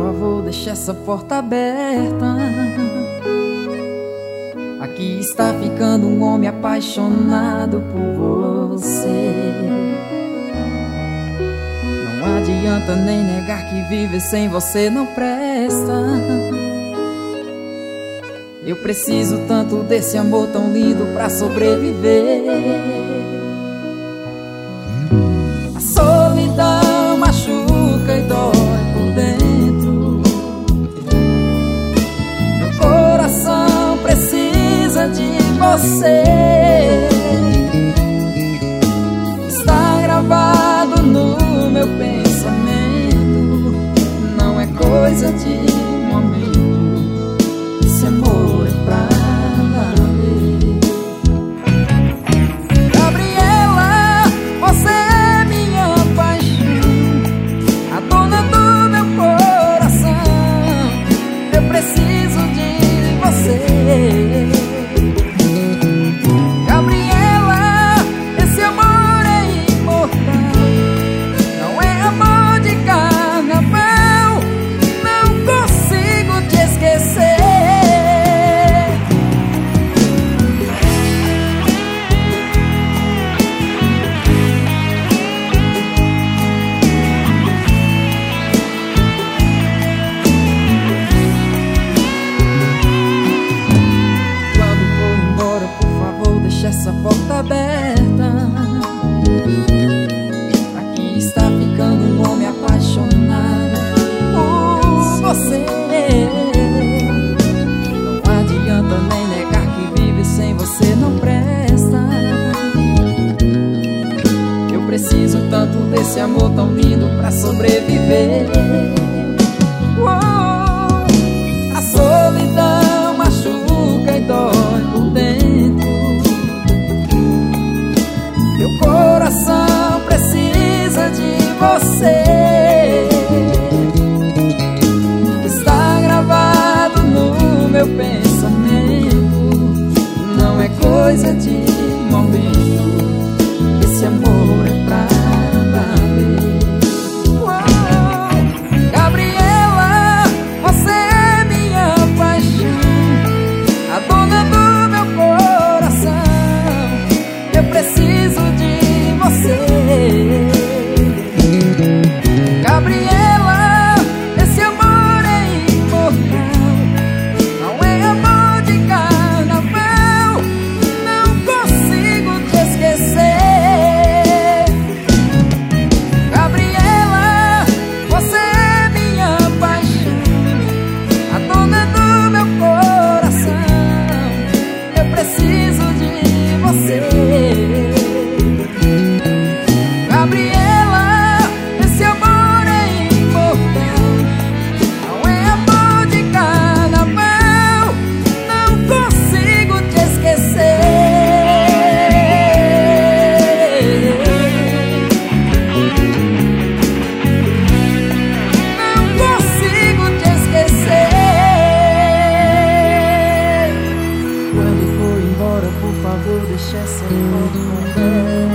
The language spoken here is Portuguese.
favor, deixa essa porta aberta. Aqui está ficando um homem apaixonado por você. Não adianta nem negar que viver sem você não presta. Eu preciso tanto desse amor tão lindo pra sobreviver. A solidão machuca e dói por dentro. Meu coração precisa de você. Está gravado no meu pensamento. Não é coisa de momento. Esse amor é pra valer. Gabriela, você é minha paixão, a dona do meu coração. Eu preciso de você. Gabriela, esse amor é imortal. Não é amor de carnaval. Não consigo te esquecer. Deixa essa porta aberta. Aqui está ficando um homem apaixonado por você. Não adianta nem negar que vive sem você não presta. Eu preciso tanto desse amor tão lindo pra sobreviver. A solidão machuca e dói por dentro. Meu coração precisa de você. Está gravado no meu pensamento. Não é coisa de momento. Esse amor é pra valer. Gabriela, você é minha paixão, a dona do meu coração. Eu preciso de você. Gabriela, esse amor é imortal. Não é amor de carnaval. Não consigo te esquecer. Gabriela, você é minha paixão, a dona do meu coração. Eu preciso de você. Gabriela, esse amor é imortal. Não é amor de carnaval. Não consigo te esquecer. Não consigo te esquecer. Quando for embora, por favor, deixa essa porta aberta.